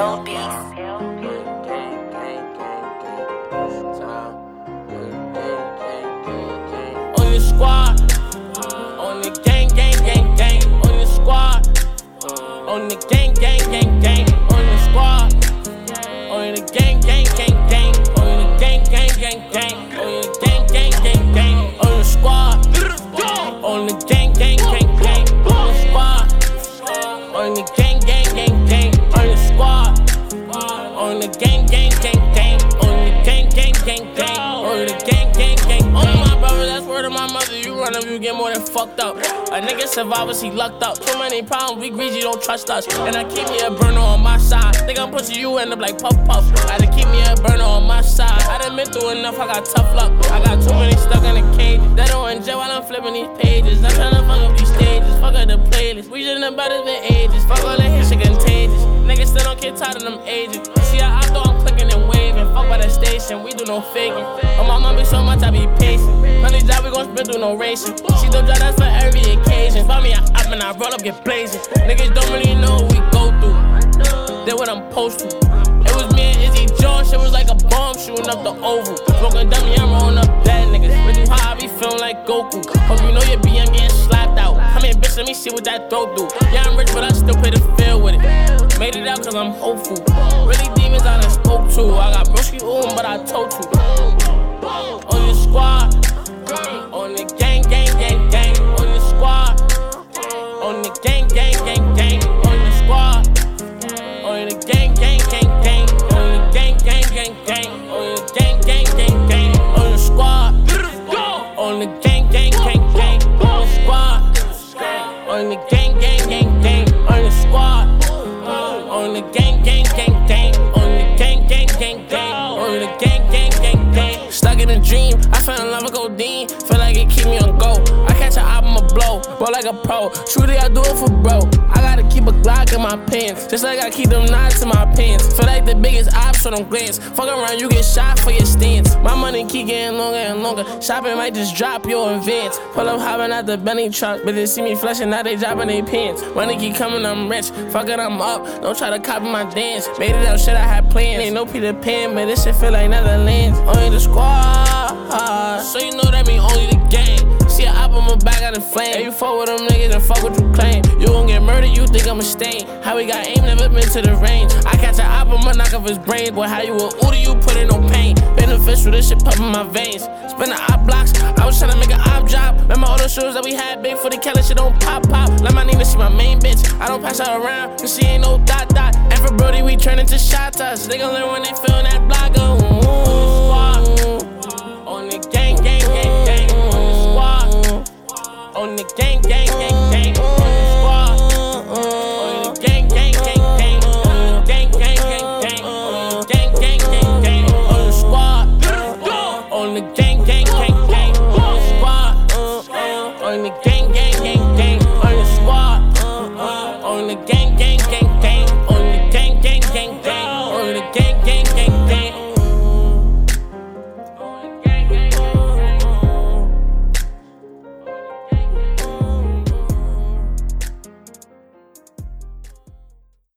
Ill Beats. On your squad, on the gang, on your squad, on the gang, on your squad, on the gang, on the gang, on your gang, on your squad, on the gang, on your squad, on the gang, on your squad, on the gang, on the gang, on the gang. On my brother, that's word of my mother. You run up, you get more than fucked up. A nigga survivors, he lucked up. Too many problems, we greasy, don't trust us. And I keep me a burner on my side. Think I'm pussy, you end up like Puff Puff. I had to keep me a burner on my side. I done been through enough, I got tough luck. I got too many stuck in the cage. They don't enjoy while I'm flipping these pages. Not tryna fuck up these stages, fuck up the playlist. We just about it been ages. Fuck all that hit shit contagious. Niggas still don't get tired of them ages. See how I thought I'm clicking and waving. Fuck by the station, we do no faking. On my mom be so much, I be patient. Honey job, we gon' spit through no racing. She don't drive that for every occasion. Find me, I up and I roll up, get blazing. Niggas don't really know what we go through. They what I'm supposed to. It was me and Izzy Jones, shit was like a bomb shooting up the oval. Smoking dummy, I'm rolling up bad niggas. When you high, I be feeling like Goku. Hope you know your BM getting slapped out. Come here, bitch, let me see what that throat do. Yeah, I'm rich, but I still pay the field with it. Made it out cause I'm hopeful. Really demons I done spoke to. I got broski but I told you. On your squad, on the gang, on your squad, on the gang, on your squad, on the gang, on the gang, on your gang, on your squad, on the gang, on your squad, on the gang, on your squad, on the gang, on the gang, on the gang. Stuck in a dream, I fell in love with codeine. Feel like it keep me on go. I catch an album, a blow like a pro. Shoot it, I do it for bro. I gotta keep a Glock in my pants, just like I keep them knives in my pants. Feel like the biggest ops, so don't glance. Fuck around, you get shot for your stance. My money keep getting longer and longer. Shopping might just drop your advance. Pull up hopping out the Bentley truck, but they see me flashing, now they dropping their pants. Money keep coming, I'm rich. Fuck it, I'm up. Don't try to copy my dance. Made it out, shit, I had plans. Ain't no Peter Pan, but this shit feel like Netherlands. Only the squad, so you know that mean only the gang. See a op on my back out in flame. Hey, you fuck with them niggas and fuck what you claim. You gon' get murdered, you think I'm a stain. How we got aim, never been to the range. I catch an op, I'ma knock off his brain. Boy, how you a Uda, you put in no pain. Beneficial, this shit pumping my veins. Spin the op blocks, I was tryna make an op job. Remember all the shows that we had, big for the Kelly, shit don't pop. Like my Nina, she my main bitch. I don't pass her around, cause she ain't no dot. And for Brody, we turn into shot toss. They gon' learn when they feel that block go.